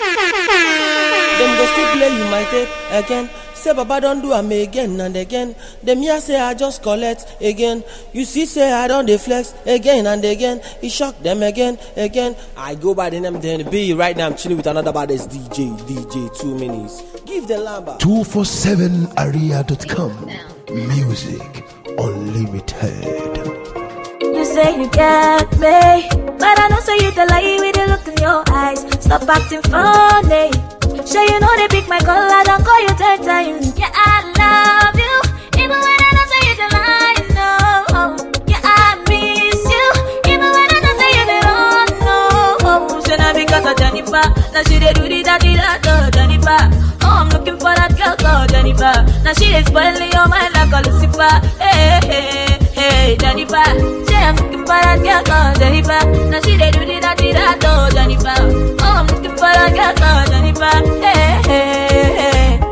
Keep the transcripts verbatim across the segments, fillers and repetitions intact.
Them go still play you my tape again. Say Baba don't do am again and again. Them here say I just collect again. You see say I don't deflex again and again. He shock them again, again. I go by the name of the B. Right now I'm chilling with another baddest D J, D J Two Minutes. Give the number. two four seven area dot com. Music Unlimited. You say you got me, but I know say you the lie with the look in your eyes. Stop acting funny. Sure you know they pick my call, I don't call you ten times. Yeah, I love you, even when I don't say you the lie, no. Yeah, I miss you, even when I don't say you the wrong, no. Should not because of Jennifer, now she they do the daddy that oh Jennifer. Oh, I'm looking for that girl called Jennifer. Now she is spoiling your mind like a Lucifer. Hey, hey, hey, Jennifer. Say I'm looking for that girl called Jennifer. Now she they do the daddy that oh Jennifer. Oh, I'm looking for that girl called Jennifer. Hey, hey, hey.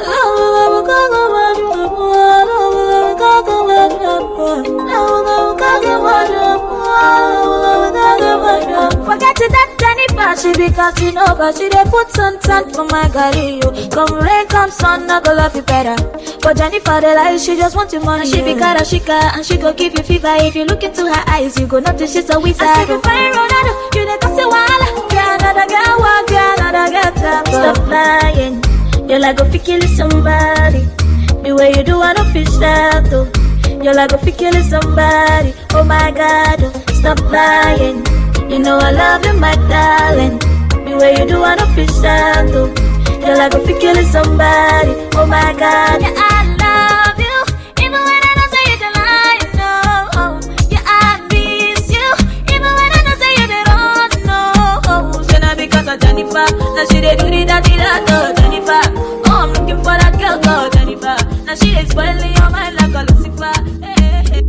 Forget it that Jennifer, she be cutting over. She dey put some time for my girl. Come rain, come sun, I go love you better. But Jennifer, the lie, she just want your money. And she be cara shika, and she go give you fever. If you look into her eyes, you go notice she's a wizard. I see you find Ronaldo, you dey cause a walla. Get another girl, walk, get another girl, tap. Stop lying. You're like a fi killing somebody. The way you do, I don't feel that though. You're like a fi killing somebody. Oh my God, oh, stop lying. You know I love you, my darling. The way you do, I don't feel that though. You're like a fi killing somebody. Oh my God, yeah, I love you, even when I don't say you the lie, no. Yeah, I miss you, even when I don't say you the wrong, no. Should not because of Jennifer. Now she they do the daddy that oh Jennifer. Oh, I'm looking for that girl called Jennifer. Now she is spoiling your mind like a Lucifer. Hey, hey.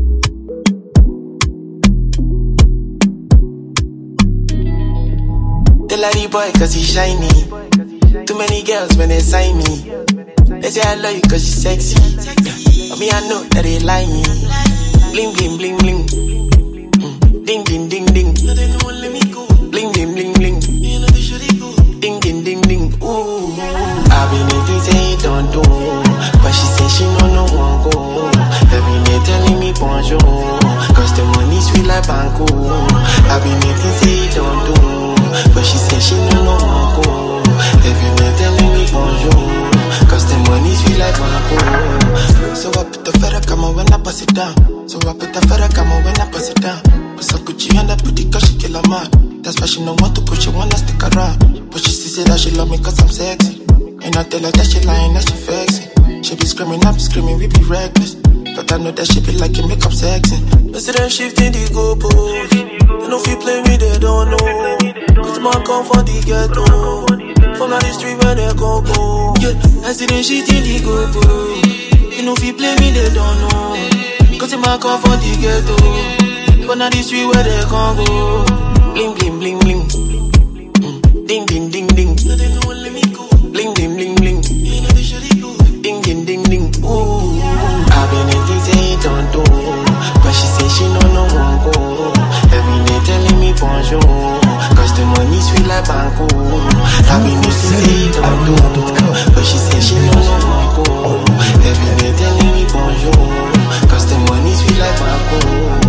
They like the boy cause he shiny. Too many girls when they sign me. They say I love you cause you sexy. But me I know that they lying. Bling bling bling bling. Mm. Ding ding ding ding. Bling bling bling bling. Ding ding ding ding. Ooh. I've been eating say don't do, but she say she no no one go. Every day telling me bonjour, cause the money sweet like banco. I've been eating say don't do, but she say she no no one go. Every day telling me bonjour, cause the money sweet like banco. So I put the feather come on when I pass it down. So I put the feather come on when I pass it down. Put some Gucci on that pretty cause she kill a man. That's why she don't want to push, she wanna stick around. But she still say that she love me cause I'm sexy. And I tell her that she lying, that she flexing. She be screaming, I be screaming, we be reckless. But I know that she be like it, make up sexy. I see them shifting the goalposts. They know if you play me, they don't know. Cause man come from the ghetto. From the street where they go go. Yeah, I see them shifting the goalposts. They know if you play me, they don't know. Cause man come from the ghetto. From the street where they go go. Bling bling bling bling. Mm. Ding ding ding ding. Bling bling bling bling. Ding ding ding ding. Ooh. I've been eating say don't do, but she say she no no one go. Every day telling me bonjour, cause the money sweet like banco. I've been eating say don't do, but she say she no no one go. Every day telling me bonjour, cause the money sweet like banco.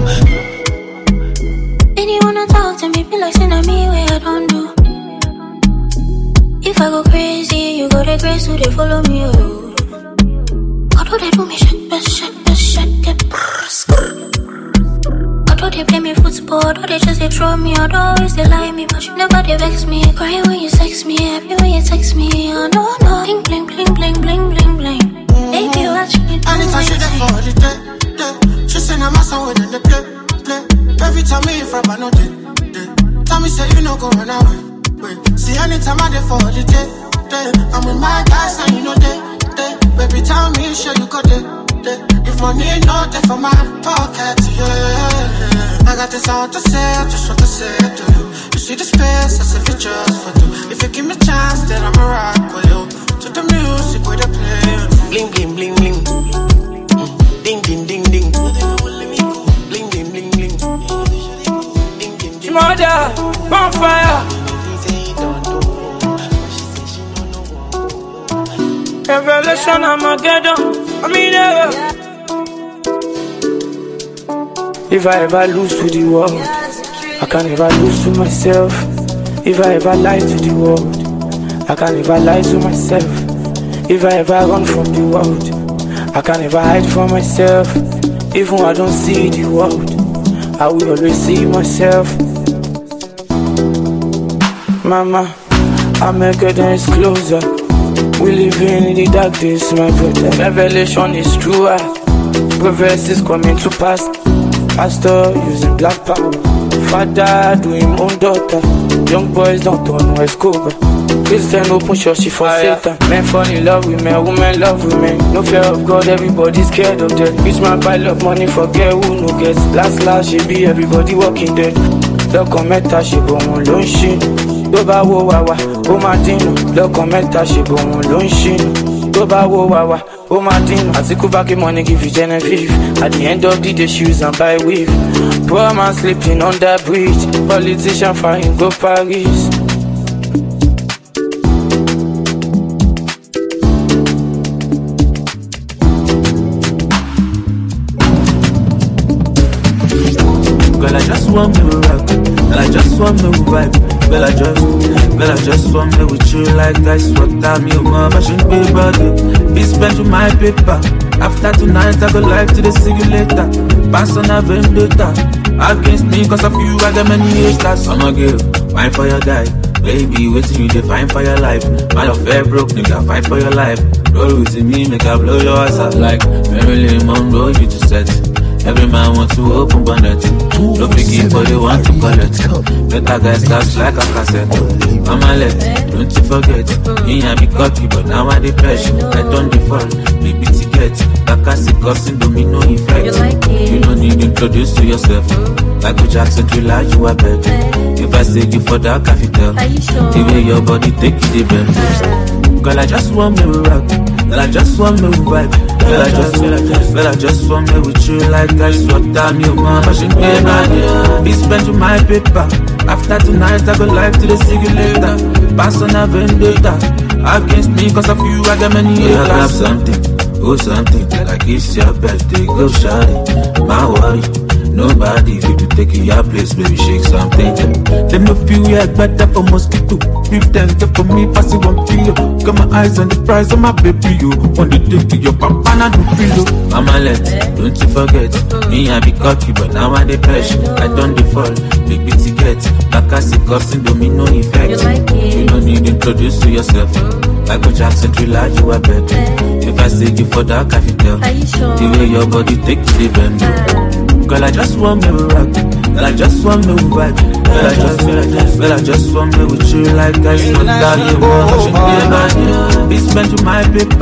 And you wanna talk to me, be like send me where I don't do. If I go crazy, you go to grace, so they follow me, oh. Although they do me shit, but shit, but shit, get although they play me football, although they just they throw me, although always they lie me, but you never they vex me. Cry when you sex me, happy when you text me, oh no, no. Bling, bling, bling, bling, bling, bling, bling. Baby, watch me do and if I should have for the day, day. She say I'm a son with the play, play. Every time me in front, I know day, day. Tell me say you no go run away. Wait, see anytime I dey for the day, day. I'm with my guys and you know they, they. Baby tell me sure you got it, day. If money no day for my pocket, yeah. I got this all to say, I just want to say it to you. You see the space, I say it just for you. If you give me a chance, then I'ma rock with you. To the music where they play. Bling bling bling bling. Mm. Ding ding ding ding. Bling bling bling bling. Ding ding ding. Mother, bonfire. Revelation, I'm a ghetto. I mean, yeah. If I ever lose to the world, I can never lose to myself. If I ever lie to the world, I can never lie to myself. If I ever run from the world, I can never hide from myself. Even when I don't see the world, I will always see myself. Mama, Armageddon is closer. We live in the dark days, my brother. Revelation is true. Prophecy is coming to pass. Pastor using black power. Father doing his own daughter. Young boys don't turn no Escobar. Christian open church for Fire. Satan. Men fall in love with men, women love women. No fear of God, everybody scared of death. Rich man pile up money, forget who no gets. Last last she be everybody walking dead. Lọ́kàn mẹ́ta ṣe bò wọ́n ló ń ṣínú. Tó bá wo wàwà, ó máa dínú. Lọ́kàn mẹ́ta ṣe bò wọ́n ló ń ṣínú. Tó bá wo wàwà, ó máa dínú. Àtíkú bá kí money give you Genevieve. At the end of the day, shoes and buy weave. Poor man sleeping on that bridge. Politician flying go Paris. Girl, I just want me to rock. Girl, I just want me to vibe. Girl, I just, girl, I just want me with you like ice water. Me, mama, I shouldn't be body. Be spent with my paper. After tonight, I go live to the see you later. Pass on a vendetta. Against me, cause of you, I got many haters. I'm a girl, fine for your guy. Baby, waiting you define for your life. My affair broke, nigga, fight for your life. Roll with me, make I blow your ass out like Marilyn Monroe, you to set. Every man wants to open bonnet. No biggie, but they want to collect. Better guys cash like a cassette. Mama let, don't you forget. Me I be cocky, but now I the pressure. I don't default, baby ticket. That cassie causing domino effect. You don't need to introduce to yourself. Like a Jackson to lie, you are better. If I say you for that coffee tell, the way your body take it, the best. Girl, I just want me to rock. Girl, I just want me to vibe. Girl, I just, girl, I just want me with you like ice water. Me, mama, I shouldn't be bad. Be spent with my paper. After tonight, I go live to the see you later. Pass on a vendetta. Against me, cause of you, I got many haters. Yeah, grab something, oh something. Like it's your birthday, go shawty. My worry. Nobody fit to take your place, baby, shake something. Them no feel yeah better for mosquito. If them get for me, pass it one kilo. Got my eyes on the price of my baby, you. Want to take to your papa and do pillow. Mama let, don't you forget. Me I be cocky, but now I the pressure. I don't default, big big ticket. Like I see causing domino effect. You don't need to introduce to yourself. Like a Jackson thriller, you are better. If I say you for that, I can tell. The way your body take to the bend. Girl, I just want me to rock. Girl, I just want me to vibe. Girl, I just, girl, I just, girl, I just want me with you like I should die. You want to be a man. Be spent with my paper.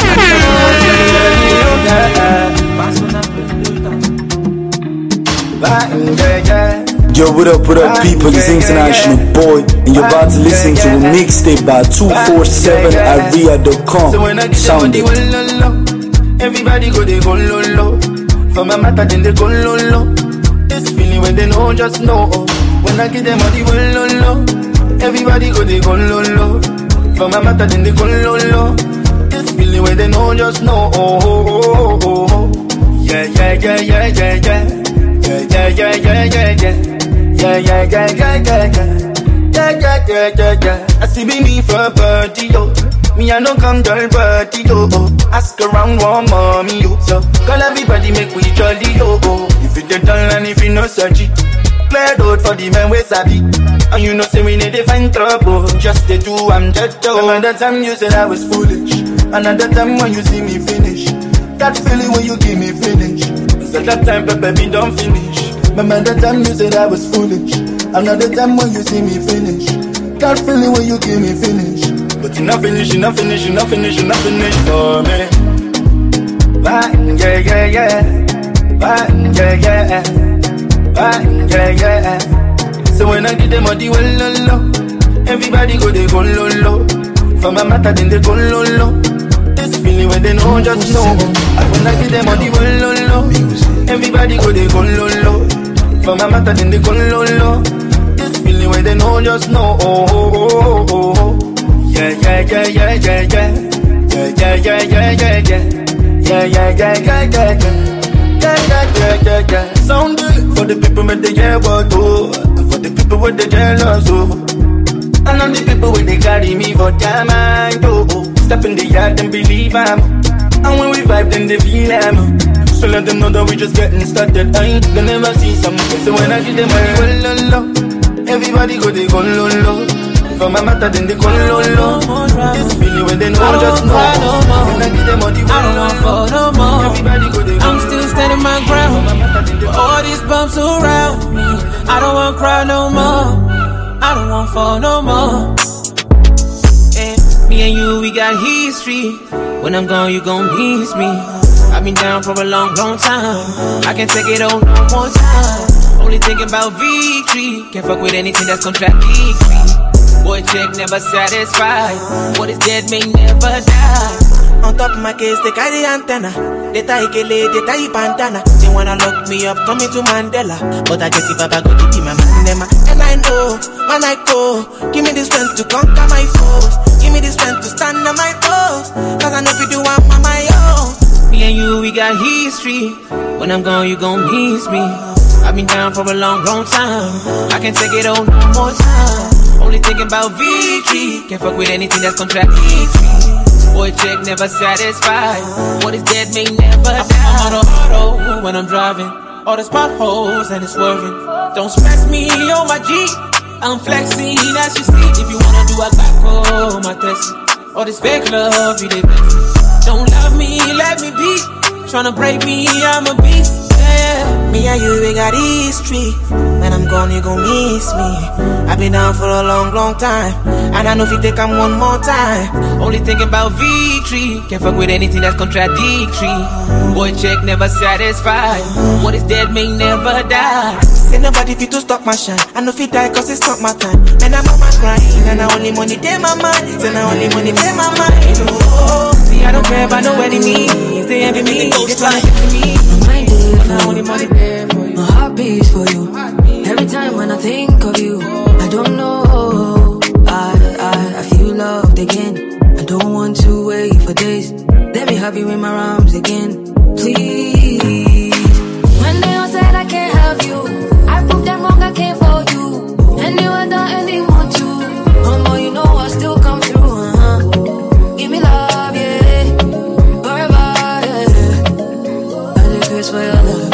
Yo, what up, what up, people? It's International Boy, and you're about to listen to a mixtape by two four seven aria dot com. Sound it. Everybody go, they go low, low. For my matter, then they go low, low. This feeling when they know, just know. When I get them all the well, low, low. Everybody go, they go low, low. For my matter, then they go low, low. This feeling when they know, just know. Oh, oh, oh, oh, oh. Yeah, yeah, yeah, yeah, yeah, yeah. Yeah, yeah, yeah, yeah, yeah, yeah. Yeah, yeah, yeah, yeah, yeah, yeah. Yeah, yeah, yeah, yeah, yeah. I see me me for a party, yo. Me I no come dull party, yo. Ask around one mommy, yo. So call everybody, make we jolly, yo. If you don't and if you no search it, clear out for the men we sabi. And you know say we need to find trouble. Just to do I'm just yo. Another time you said I was foolish. Another time when you see me finish. That feeling when you give me finish. So that time baby don't finish. Another time you said I was foolish. Another time when you see me finish. That feeling when you give me finish. But you not finish, you not finish, you not finish, you not finish for me. Bang, yeah, yeah, yeah. Bang, yeah, yeah. Bang, yeah, yeah. So when I get them all the well, low, low. Everybody go, they go low, low. For my matter, then they go low, low. This feeling when they know, just know. And when I get them all the well, low, low. Everybody go, they go low, low. For my matter, then they go low, low. This feeling when they know, just know. Oh, oh, oh, oh, oh. Yeah, yeah, yeah, yeah, yeah, yeah. Yeah, yeah, yeah, yeah, yeah, yeah, yeah. Yeah, yeah, yeah, yeah, yeah, yeah. Yeah, yeah, yeah, yeah, yeah. Sound good for the people with the yeah, what oh. For the people with the jealous, oh. And all the people with they carry me for their mind, oh. Step in the yard and believe I'm. And when we vibe, then they feel I'm. So let them know that we just getting started. I ain't gonna never see something. So when I give them money, well, low, low. Everybody go, they go low, low. For my matter, then they go low, low. This feeling when they know, I just know. No when I give them money, well, I don't want for no more. Everybody go, they go I'm still standing my ground. All these bumps around me. I don't want cry no more. I don't want for no more. And me and you, we got history. When I'm gone, you gon' miss me. I've been down for a long, long time. I can't take it on no more time. Only thinking about victory. Can't fuck with anything that's contradictory. Boy, check never satisfied. What is dead may never die. On top of my case, they carry antenna. They tie Kele, they tie Pantana. They wanna lock me up, coming to Mandela. But I guess if Papa go to be my man, and I know, when I go, give me the strength to conquer my foes. Give me the strength to stand on my toes. Cause I know if you do, I'm on my own. Me and you, we got history. When I'm gone, you gon' miss me. I've been down for a long, long time. I can't take it on no more time. Only thinking about victory. Can't fuck with anything that's contradictory. Boy, check never satisfied. What is dead may never die. I'm on auto when I'm driving. All the potholes and it's swerving. Don't stress me on my G. I'm flexing as you see. If you wanna do a back home, my test. All this fake love, you live it. Don't love me, let me be. Tryna break me, I'm a beast. Yeah. Me and you, we got history. When I'm gone, you gon' miss me. I've been down for a long, long time. And I know if you take I'm one more time. Only thinking about victory. Can't fuck with anything that's contradictory. Boy, check never satisfied. What is dead may never die. Say nobody fit to stop my shine. I know if you die cause it's not my time. Man, I'm on my grind. And I only money take my mind. Say I only money take my mind. Oh, see, I don't care about no enemies. They envy me, they tryna get me. My only money there for you. My heart beats for you. Every time when I think of you, I don't know. I, I, I feel loved again. I don't want to wait for days. Let me have you in my arms again, please. When they all said I can't have you, I proved them wrong, I came for you. And you were done and they want to. Oh no, you know I still come through, uh-huh. Give me love, yeah. Forever, yeah. I did grace for your love.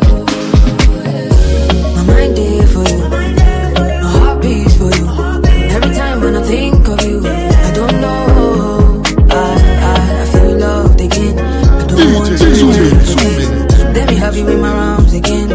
My mind there for you. My heart beats for you. Every time when I think of you, I don't know. I, I, I feel loved again. I don't want to wait. Let me have you in my arms again,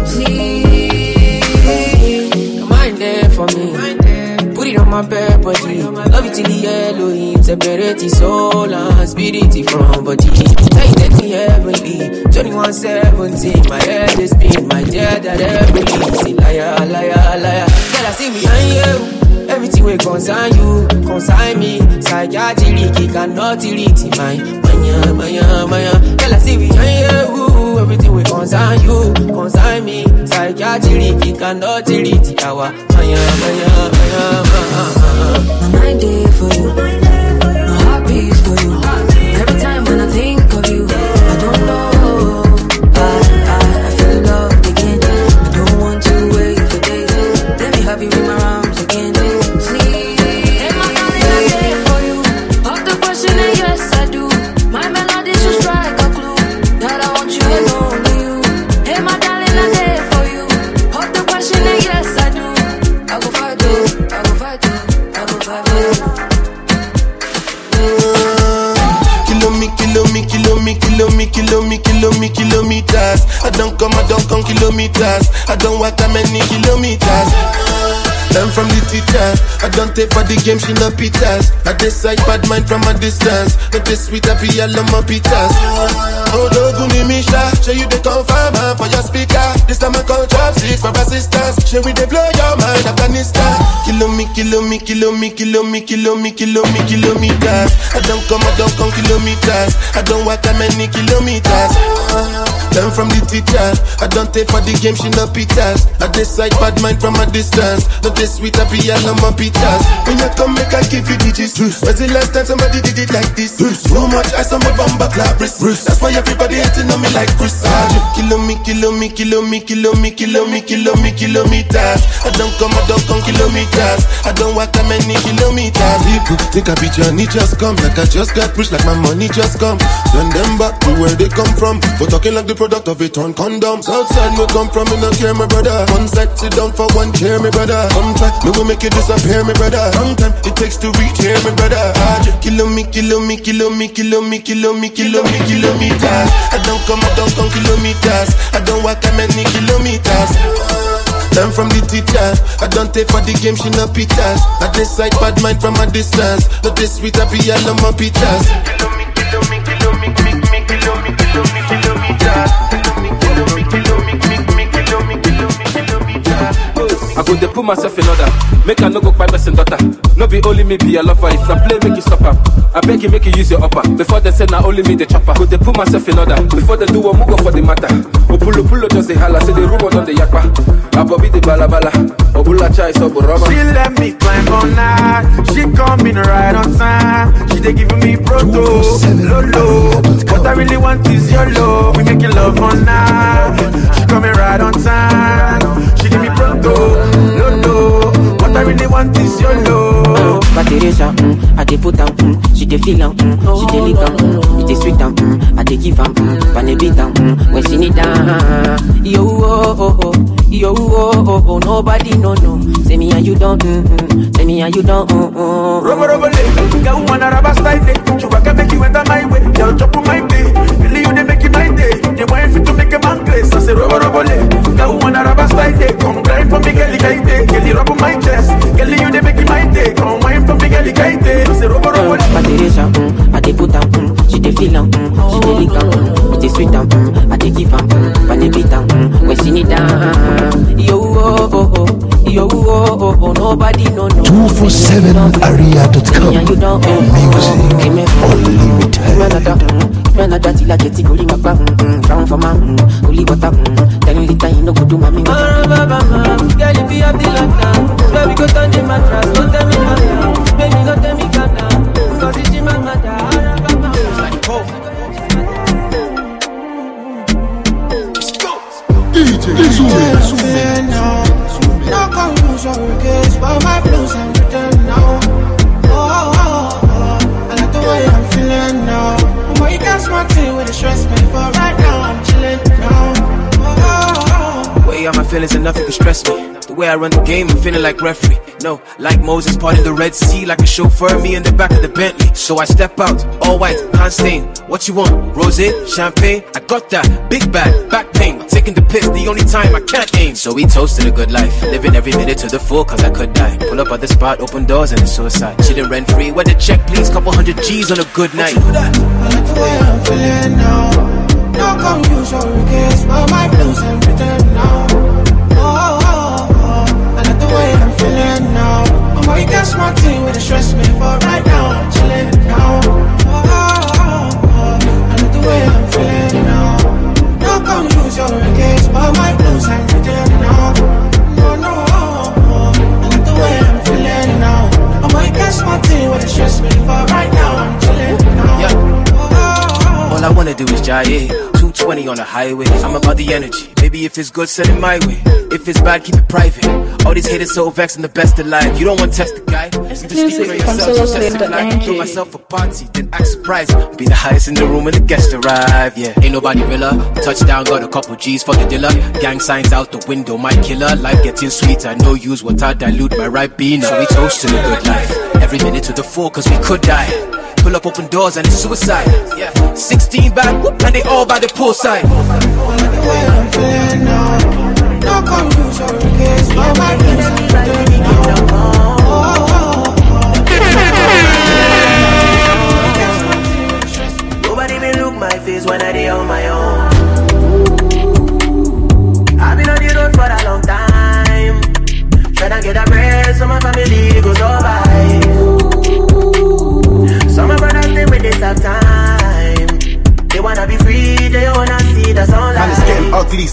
please. Your mind there for me. Put it on my bare body. Love it till the yellow. Separate the soul and spirit from body. Now you take me heavenly. twenty-one seventeen. My head is spin. My dead that every say liar, liar, liar. Girl, I see me and you. Everything will concern you, concern me. Psychiatry cannot delete mine. Maya, maya, maya. Girl, I see me and you. Everything will concern you, concern me. Psychiatry cannot delete our maya, maya, maya, maya. My mind there for you. My heart beats for you. Every time when I think of you, I don't know. I, I, I feel loved again. I don't want to wait for days. Let me have you in my arms again. Kilometers. I don't come, I don't come kilometers. I don't walk that many kilometers. Learn from the teacher. I don't take for the game, she no pitas. I decide bad mind from a distance. Not this sweet, I be all on my pitas. Oh, Doguni Misha, show you the confirm for your speaker. This time I call chopsticks for assistance. Show we they blow your mind, Afghanistan. Kilo me, kilo me, kilo me, kilo me, kilo me, kilo me, kilometers. I don't come, I don't come kilometers. I don't walk that many kilometers. Learn from the teacher. I don't take for the game, she no pitas. I decide bad mind from a distance. Not this sweet, I be all on my pitas. When you come, make I give you digits. When's the last time somebody did it like this? So much ice on my bumper clap wrist. That's why everybody hating on me like Chris. Kilo me, kilo me, kilo me, kilo me, kilo me, kilo me, kilometers. I don't come, I don't come kilometers. I don't walk that many kilometers. People think I be Johnny, just come. Like I just got rich, like my money just come. Send them back to where they come from. For talking like the product of a torn condom. Outside me come from, me no care, my brother. One side, sit down for one chair, my brother. Come try, me will make you disappear, my brother. Long time it takes to reach here, my brother. Kilo me, kilo me, kilo me, kilo me, kilo me, kilo me, kilometers. I don't come, I don't come kilometers. I don't walk that many kilometers. Learn from the teacher. I don't take for the game, she no pitas. I decide bad mind from a distance. Not this sweet, I be all on my pitas. Kilo me, kilo me, kilo me, kilo me, kilo me, kilo me, kilometers. I go dey put myself in order. Make I no go find person daughter. No be only me be a lover. If I play, make you stop her. I beg you, make you use your upper. Before they say na only me the chopper. Go dey put myself in order. Before they do one, move go for the matter. Opulo pulo just the holla. Say the rumor on the yakpa. Abobi the bala bala. Obula chai so boroma. She let me climb on night. She coming right on time. She they giving me proto, lolo. What I really want is your love. We making love on night. She coming right on time. She give me proto, lolo. What I really want is your love. But Teresa, mm, I dey put am, mm, she dey feel am, mm, she dey lick am, mm, it dey sweet am, mm, I dey give am, mm, pan a beat am, mm, when she need am. Yo oh oh oh, yo oh oh oh, nobody no no. Say me and you don't, mm, mm, say me and you don't, mm, mm. Robo robo le, girl wanna rubber style day. You can make you enter my way, girl chop on my day. Really you dey make it my day. They want you to make a man place. I say robo robo le, girl wanna rubber style day. Come grind for me, girl you can day. Girl you rub on my chest, girl you dey make it my day. Come wine for me, girl you can day. I say robo robo le. But Teresa, mm, I dey put am, mm, she dey feel am, mm, she dey lick am, mm, it dey sweet am, mm, I dey give am, mm, pan a beat am, mm, when she need am. Yo oh oh oh, yo oh oh oh, nobody no no. two four seven aria dot com. Music unlimited. Another till I get it, only my bum, round for my only water, ten liter, you know, go do my me. Girl, if you have the lantern, baby, go turn the mattress. Don't tell me nothing, baby, don't tell me nothing. Cause it's in my matter. D J Zoom, no confusion, case for my blues and return now. Oh, oh, oh, I like the way I'm feeling now. Boy, you got smart thing with the stress me, but right now I'm chilling now. Oh, oh, oh. Way out my feelings enough, you can stress me. The way I run the game, I'm feeling like referee. No, like Moses parting the Red Sea, like a chauffeur, me in the back of the Bentley. So I step out, all white, can't stain. What you want? Rosé, champagne? I got that. Big bag, back pain. Taking the piss, the only time I can't aim. So we toasted a good life, living every minute to the full, cause I could die. Pull up at the spot, open doors, and it's suicide. Chillin' rent free, where the check, please. Couple hundred G's on a good night. I like the way I'm feeling now. No confusion, case for my blues and return now. Oh, oh, oh, oh. I like the way I'm feeling now. Boy, you got smart thing with the stress me, but right now I'm chilling now. Oh, oh, oh, oh. I like the way I'm feeling now. No confusion, case for my blues and return now. No, no, oh, oh. I like the way I'm feeling now. Boy, you got smart thing with the stress me, but right now I'm chilling now. Yeah. All I wanna do is jive, two twenty on the highway. I'm about the energy, baby if it's good, send it my way. If it's bad, keep it private. All these haters so vexed, I'm the best alive. You don't want to test the guy, you just sleep on yourself. So test the life, throw myself a party, then act surprised. Be the highest in the room when the guests arrive, yeah. Ain't nobody realer, touchdown, got a couple G's for the dealer. Gang signs out the window, my killer. Life getting sweeter, no use what I dilute my right bean. So we toast to the good life, every minute to the full, cause we could die. Pull up open doors and it's suicide. Yeah, sixteen back, whoop, and they all by the poolside. I like the way I'm feeling now. No confusion, case for my blues and return now. Oh, oh, oh. Nobody may look my face when I dey on my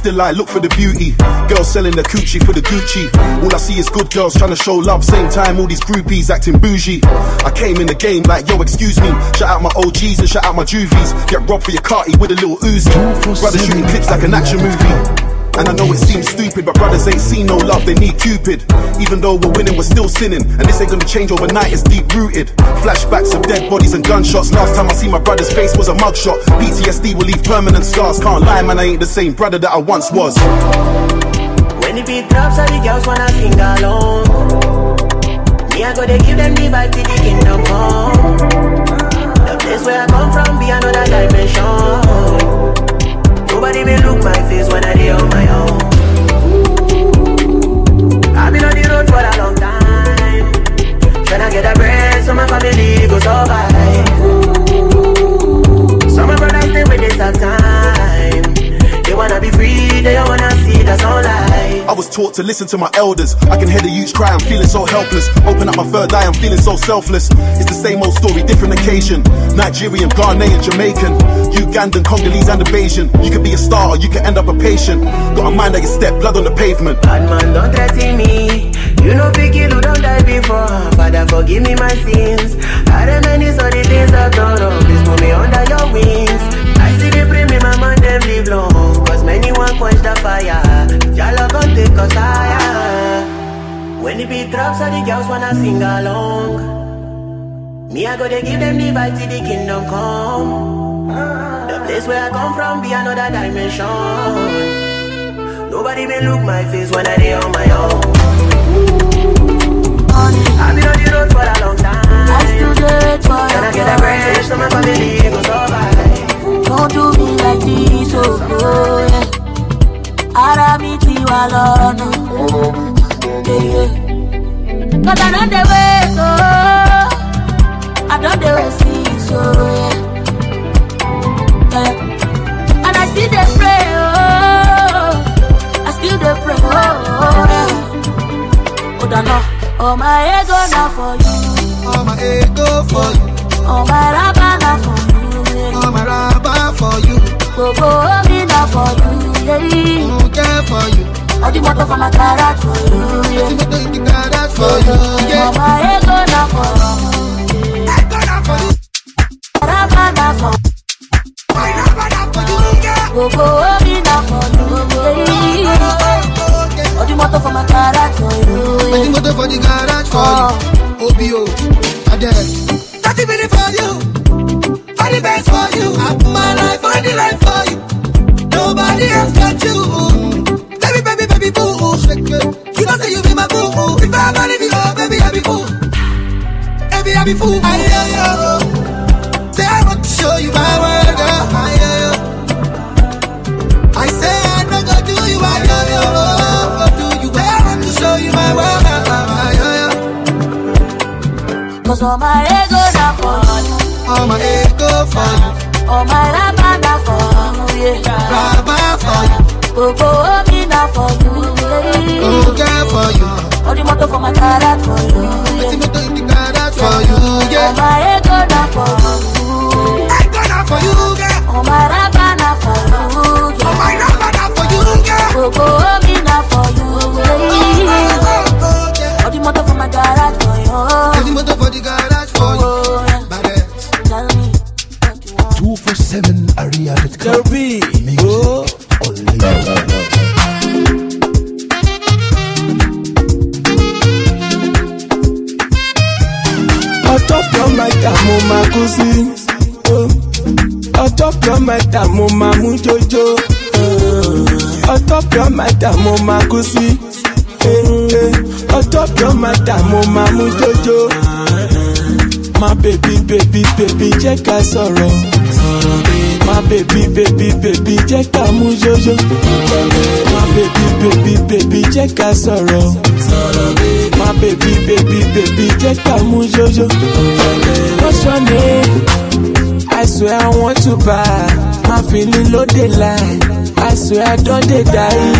still I look for the beauty. Girls selling the coochie for the Gucci. All I see is good girls trying to show love. Same time, all these groupies acting bougie. I came in the game like, yo, excuse me. Shout out my O Gs and shout out my juvies. Get robbed for your carty with a little Uzi. Brothers shooting clips like an action movie. And I know it seems stupid, but brothers ain't seen no love, they need Cupid. Even though we're winning, we're still sinning. And this ain't gonna change overnight, it's deep rooted. Flashbacks of dead bodies and gunshots. Last time I see my brother's face was a mugshot. P T S D will leave permanent scars. Can't lie, man, I ain't the same brother that I once was. When the beat drops, all the girls wanna sing along. Me, I gotta give them the vibe to the kingdom come. The place where I come from be another dimension. Nobody may look my face when I dey on my own. I've been on the road for a long time, tryna get a bread so my family go survive. Some of my brothers they wait this time. They wanna be free, they don't wanna see the sunlight. I was taught to listen to my elders. I can hear the youths cry, I'm feeling so helpless. Open up my third eye, I'm feeling so selfless. It's the same old story, different occasion. Nigerian, Ghanaian, Jamaican, Ugandan, Congolese and a Bayesian. You could be a star or you could end up a patient. Got a mind that you step, blood on the pavement. Bad man, don't threaten me. You know big you don't die before. Father, forgive me my sins. I reminisce all the things I've done wrong. Please put me under your wings. I see they bring me, my man, them live long. Cause many won't quench the fire. Y'all gon' take us higher. When the beat drops, all the girls wanna sing along. Me, I go to give them the vibe till the kingdom come. The place where I come from be another dimension. Nobody may look my face when I dey on my own. I've been on the road for a long time. I still do it for Can I get a break so my family go survive? Don't do me like this, oh, oh yeah. Ara mi ti wa lọ́nà, yeah, yeah. Cause I don't dey wait, oh, I don't dey wait, see, so yeah, yeah. And I still dey pray, oh, I still dey pray, oh, oh yeah. Oh, don't know, oh my ego now for you, oh my ego for you, oh my raba now for you. Oh my rubber for you, go go me now for you, yeah. Okay for you, all the motor for my garage for you, yeah. All the motor in the garage for you, yeah. Oh my ego now for you, ego now for you, rubber now for you, my rubber now for you, yeah. Go go me now for you, yeah. All the motor for my garage for you, yeah. All the motor for the garage for you, O B O, Adele, thirty minutes for you. All the best for you. I put my life on the line for you. Nobody else got you. Baby, baby, baby, boo. You don't say you be my boo. If I believe you, oh, baby, I be fool. Baby, I be fool. I hear you. Say I want to show you my world, girl. I hear you. I say I don't go do you. I hear you. Go do you. Say I want to show you my world, girl. I hear you. Cause all my ego now for you. All my ego for you. All my rubber now for you, yeah. Rubber for you. Go go me now for you, yeah. Okay for you. All the motor for my garage for you, yeah. All the motor in the garage for you, yeah. All my ego now for you. Ego now for you, yeah. All my rubber now for you, yeah. All my rubber now for you, yeah. Go go me now for you, yeah. All the motor for my garage for you. All the motor for the garage for you. two forty-seven area dot com. Music only. On top your mic, I'm on my cousin. On top your mic, I'm on my mujojo. On top your mic, I'm on my cousin. On top your mic, I'm on my mujojo. My baby, baby, baby, jẹ́ ká sọ̀rọ̀. My baby, baby, baby, jẹ́ ká mú jojo. My baby, baby, baby, jẹ́ ká sọ̀rọ̀. My baby, baby, baby, jẹ́ ká mú jojo. What's your name? I swear I want to buy. My feeling low dey lie. I swear I don dey die.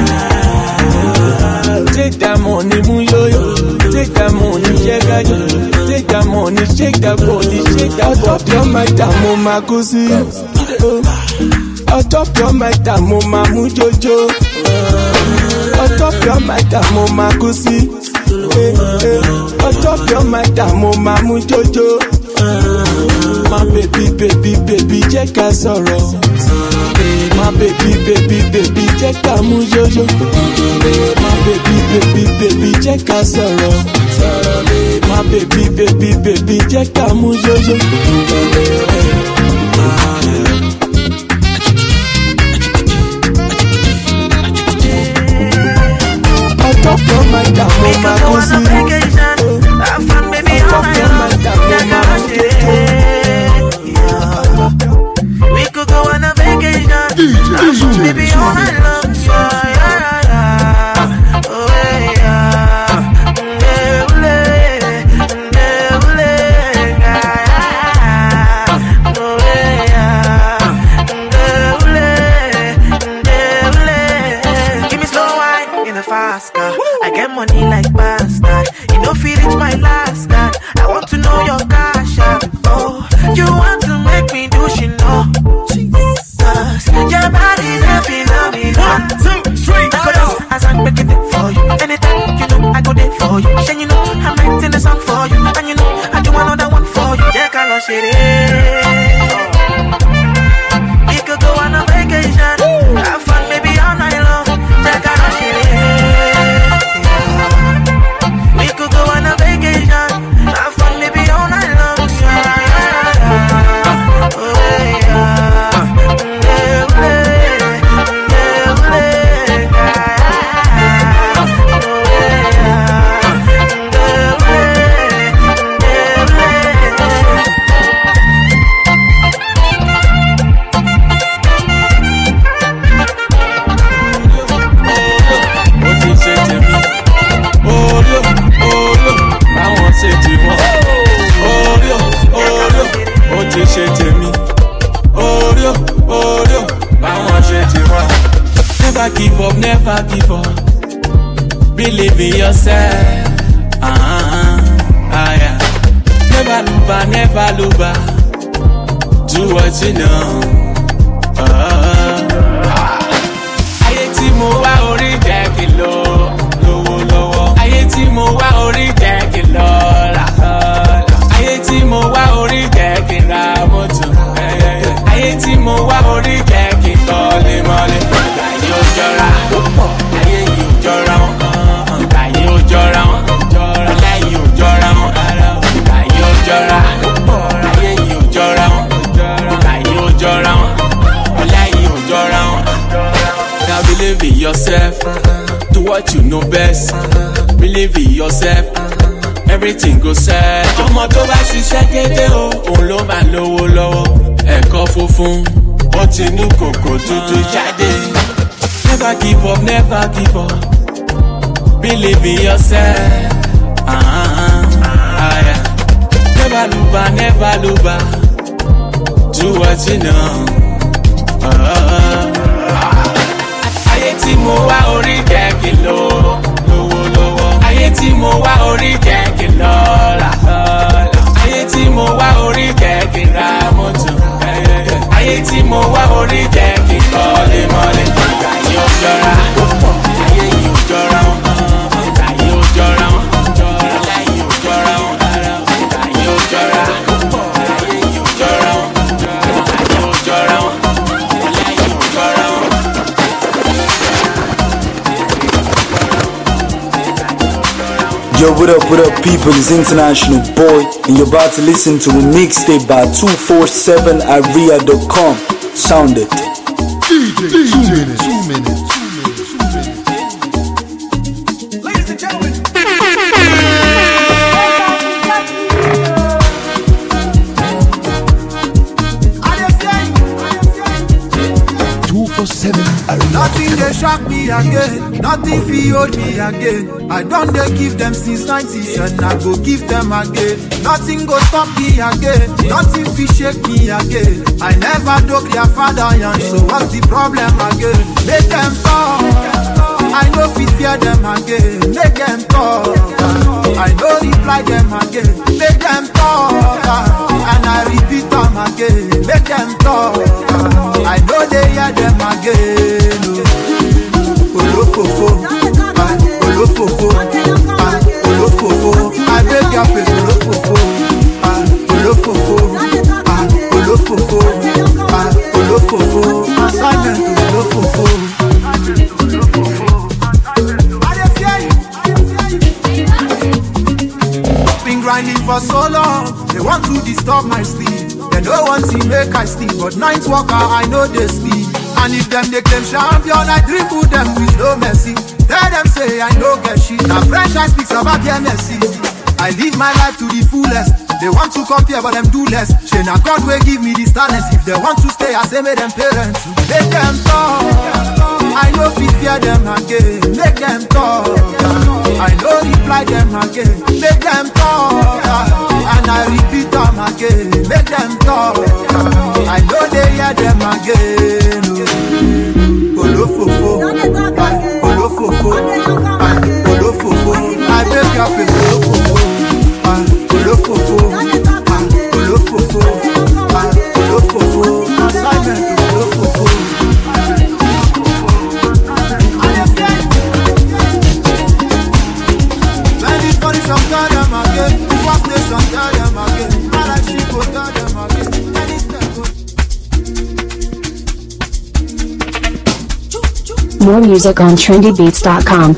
Take that money, mú yoyo. Take that money, jẹ́ ká jọ. Take that money, shake that body, shake that body. On top your mic, I'm on my cousin. On top your mic, I'm on my mujojo. On top your mic, I'm on my pussy. On top your mic, I'm on my mujojo. My baby, baby, baby, check a sorrow. My baby, baby, baby, check a mujojo. My baby, baby, baby, check a sorrow. My baby, baby, baby, check a mujojo. Top your mind down, we could go on a vacation. Have fun, baby, all night long. We could go on a vacation. Have fun, baby, all night long. Yeah, yeah, yeah. Oh, yeah. Give me slow wine in the fast car. I get money like bastard. You know if you reach my last card, I want to know your cash app. Oh, you want to make me do she know? Jesus, your body's a phenomenon. One, two, three, go. As I'm making it for you. Anytime you know I go there for you. Then you know I'm writing the song for you. And you know I do another one for you. Yeah, call us shit. We could go on a vacation. Have fun, baby, all night long. Yeah, call us shit. We could go on a vacation. Have fun, baby, all night long. Yeah, yeah, yeah. Oh, yeah. Never give up, never give up. Believe in yourself. Uh-huh. Ah, yeah. Never luba, never luba. Do what you know. Uh-huh. Ayé tí mo wá orí jẹ́ kí lọ lówó lọ́wọ́. Ayé tí mo wá orí jẹ́ kí lọ là. Ayé tí mo wá orí jẹ́ kí ra mọ́tò. Ayé tí mo wá orí jẹ́ kí kọ́lé mọ́lé. Ayé ò jọra, ayé yìí ò jọra wọn. Ayé ò jọra wọn, aláyé ò jọra wọn. Ayé ò jọra, ayé yìí ò jọra wọn. Ayé ò jọra wọn, aláyé ò jọra wọn. Now believe in yourself, do what you know best. Believe in yourself, everything go set. Ọmọ tó bá ṣiṣẹ́ dédé o, òun ló máa lówó lọ́wọ́. Ẹ̀kọ́ funfun, ó ti ní kòkò dúdú jáde. Never give up, never give up. Believe in yourself. Uh-huh. Ah, yeah. Never luba, never luba. Do what you know. Uh-huh. Ayé tí mo wá orí jẹ́ kí lọ lówó lọ́wọ́. Ayé tí mo wá orí jẹ́ kí lọ là. Ayé tí mo wá orí jẹ́ kí ra mọ́tò. Ayé tí mo wá orí jẹ́ kí kọ́lé mọ́lé. Ayé ò jọra, ayé yìí ò jọra wọn. Ayé ò jọra wọn, aláyé ò jọra wọn. Ayé ò jọra, ayé yìí ò jọra wọn. Ayé ò jọra wọn, aláyé ò jọra wọn. Yo, what up, what up, people? It's International Boy, and you're about to listen to a mixtape by two four seven aria dot com. Sound it. D J, two minutes, two minutes, two minutes, two minutes. Ladies and gentlemen. two four seven Nothing they shock me again, nothing feel hold me again. I don't they give them since nineties and I go give them again. Nothing go stop me again, nothing feel shake me again. I never dug their father and so what's the problem again? Make them talk, I know fit fear them again. Make them talk, I know reply them again. Make them talk, and I repeat them again. Make them talk, I know they hear them again. Oh, want to disturb my sleep. They no want to make I sleep, but night walker I know they sleep. And if them they claim champion, I dribble them with no mercy. Tell them say I no get shit. Now French I speak about their mercy. I live my life to the fullest. They want to compare but them do less. Say now God will give me this talent. If they want to stay, I say make them parents. Make them talk. I know fit fear them again. Make them talk. I know reply them again. Make them talk. And I repeat them again. Make them talk. I know they hear them again. Olofofo, olofofo, olofofo. I beg your face, olofofo, olofofo, olofofo, olofofo. Assignment, olofofo. When it's funny, some tell them again. First nation, tell them again. I like she go tell them again. And it's them go. More music on trendy beats dot com.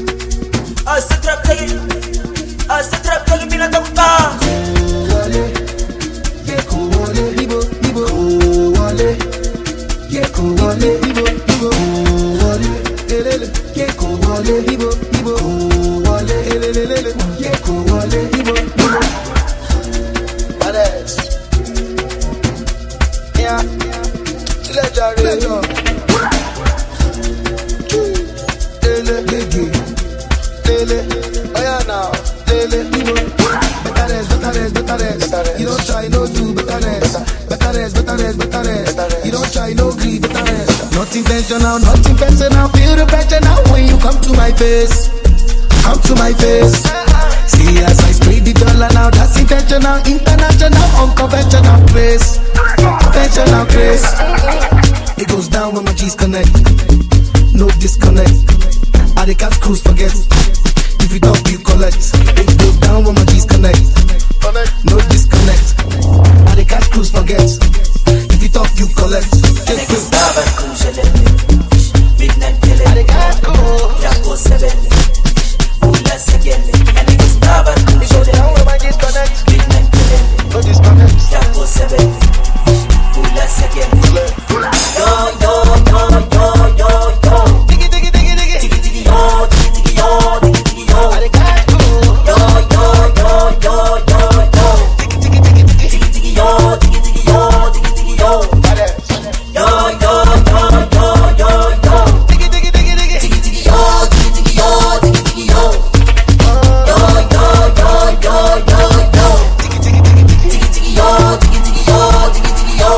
You don't try no do betterness. Betterness, betterness, betterness. You don't try no greed betterness. Not intentional, not intentional. Feel the pressure now when you come to my face. Come to my face. See as I spray the dollar now. That's intentional, international, unconventional grace. Conventional grace. It goes down when my G's connect. No disconnect. I the catch cruise forget. If you don't, you collect. It goes down when my G's connect. No disconnect. I the catch cruise forget. If you talk, you collect. It goes down when midnight killing. I the catch cruise. Jango seven. Fullest again. And it goes down when my G's connect. Midnight killing. No disconnect. Jango seven. Fullest again. Yo yo yo yo yo yo. Diggy diggy diggy diggy. Diggy diggy yo. Diggy diggy yo. Diggy diggy yo. I the catch cruise. Yo yo yo yo yo yo. Diggy diggy diggy diggy. Diggy diggy yo. Diggy diggy yo. Diggy diggy yo. Yo yo yo yo yo yo. Diggy diggy diggy diggy. Diggy diggy yo. Diggy diggy yo. Diggy diggy yo. Yo yo yo yo yo yo. Diggy diggy diggy diggy. Diggy diggy yo. Diggy diggy yo. Diggy diggy yo.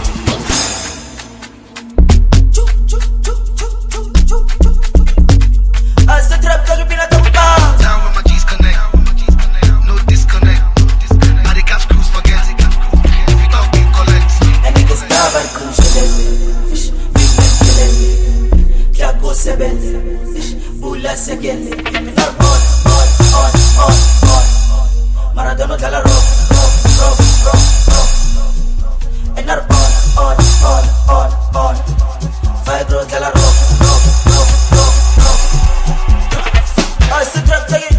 Maradona dalla rock, rock, rock, rock, rock. And not on, on, on, on, on. Fibro dalla rock, rock, rock, rock, rock. I sit up, take it.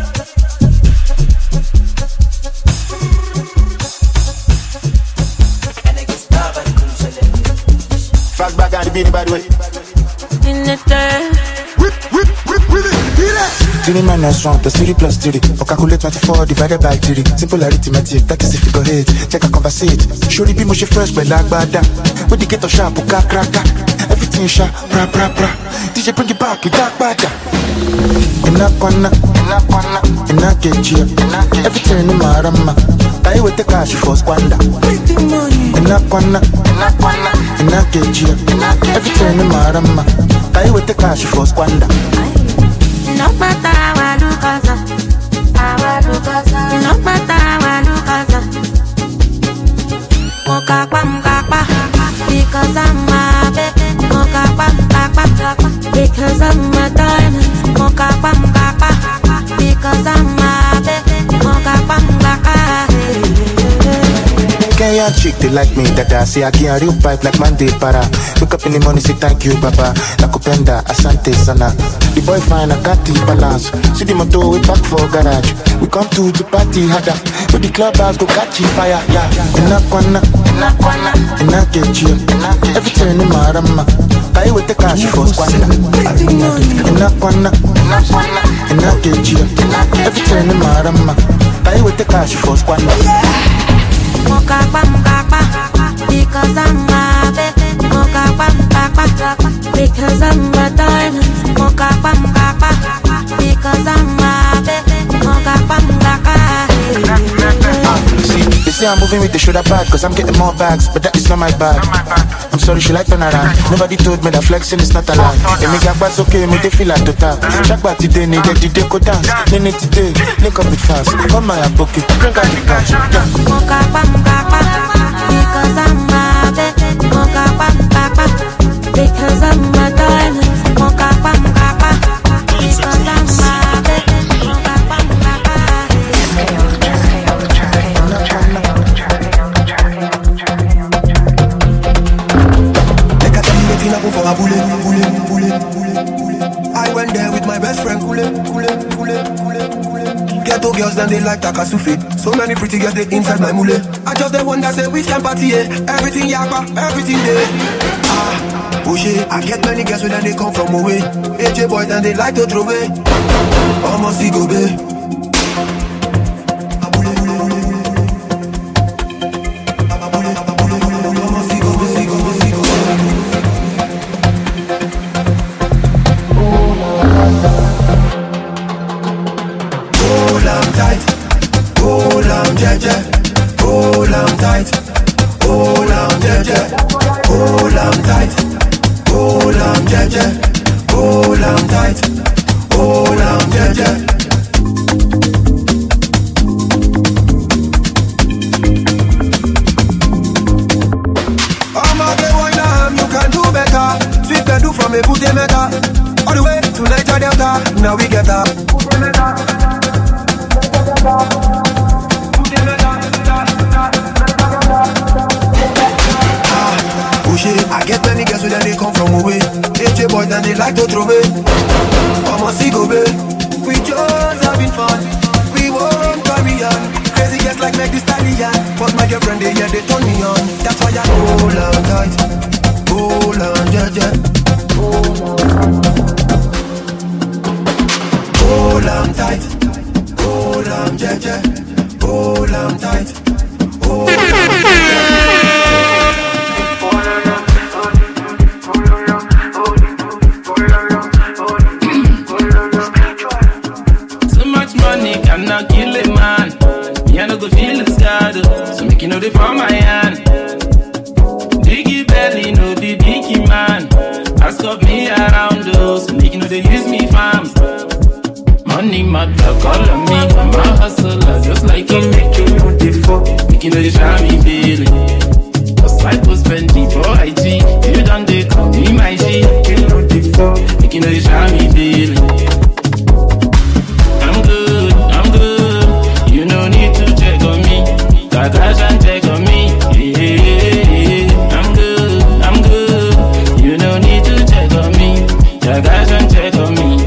And I get started, I'm Fast back on the beat, by the way. In the day. Whip, whip, whip, whip it, hit it. Three minus one plus three plus three. For calculate twenty-four divided by three. Simple arithmetic, that is if you go hit. Check a conversate. Surely be mushy fresh, but like bada. With the ghetto sharp, uka kraka. Everything sharp, pra pra pra. D J bring it back, you dark bada. Ina kwana, ina kwana, ina kechi. Everything in my rama. I will take cash for squander. Ina kwana, ina kwana, ina kechi. Everything in my rama. I will take cash for squander. No matter how I look at her, how I look at her. No matter how I look at her. Moka kwa mkapa, because I'm a baby. Moka kwa mkapa, because I'm a diamond. Moka kwa mkapa, because I'm a baby. Moka kwa mkapa. Kenyan chick, they like me, dada. Say I get a real pipe like Monday para. Wake up in the morning, say thank you, Baba. Nakupenda, asante sana. The boy fine, I got the balance. See the motor, we back for garage. We come to the party harder. With the club house, go catch fire, yeah. Inakwana, inakwana, inakechi. Every time in my rama, I with the cash for squanna. Inakwana, inakwana, inakechi. Every time in my rama, I with the cash for squanna. Moka bamba because I'm a baby. Moka bamba because I'm a diamond. Moka bamba because I'm a baby. Moka bamba. See, they say I'm moving with the shoulder pad cause I'm getting more bags, but that is not my bag. I'm sorry, she like turn around. Nobody told me that flexing is not allowed. They make a pass okay, me they feel like to tap. Shakba today, need they did go dance. They need today, link up it fast. Come my pocket, bring out the cash. Moka bamba because I'm a baby. Moka bamba because I'm a diamond. Moka bamba because I'm a baby. Moka bamba. For a bullet, bullet, bullet, bullet, bullet. I went there with my best friend, Kule, Kule, Kule, Kule, Kule. Ghetto girls, then they like Takasufi. So many pretty girls, they inside my mule. I just the one that say which can party, yeah. Everything yakba, everything there. Ah, push it. I get many girls when they come from away. A J boys, and they like to throw away. Almost see go be. Now we get up. Ah, push it. I get many girls when they come from away. A J boys and they like to throw away. Almost see go be. We just having fun. We won't carry on. Crazy girls like make this stallion. But my girlfriend they yeah they turn me on. That's why I hold on tight, hold on, yeah, yeah. Hold on tight, hold on, jeje, hold on tight, hold on, too much money cannot kill a man. Me I no go feel the scar, so make you know they for my hand. Biggie belly no be biggie man. Ask of me around those, so make you know they use me farms. Money matter, call on me. I'm a hustler, just like you make you know the fuck. Make you know the shiny feeling. Cause I post twenty for I G. You done they call me my G. You know the fuck. Make you know the shiny feeling. I'm good, I'm good. You no need to check on me. Kakash and check on me. Yeah, I'm good, I'm good. You no need to check on me. Kakash and check on me.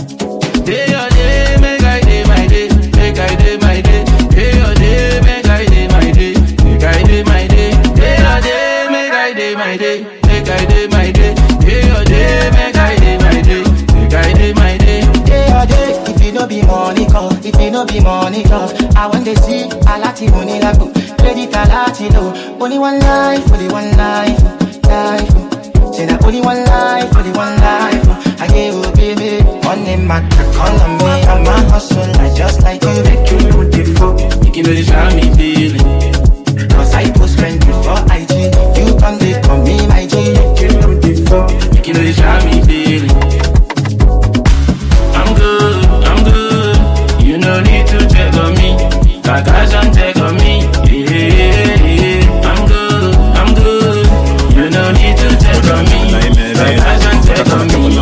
If you no be money talk, I want to see a lot of money like credit a lot low. Only one life, only one life, life. Say that only one life, only one life. I gave you baby, money matter, call on me. I'm a hustler, just like you. Make you know the fuck, you can know the shiny feeling. Cause I post friend before I G, you come they call me my G. Make you know the fuck, you can know the shiny feeling. I'm good, I'm good. You no need to check on me. Kakash and check on me. Yeah, I'm good, I'm good. You no need to check on me. Kakash and check on me.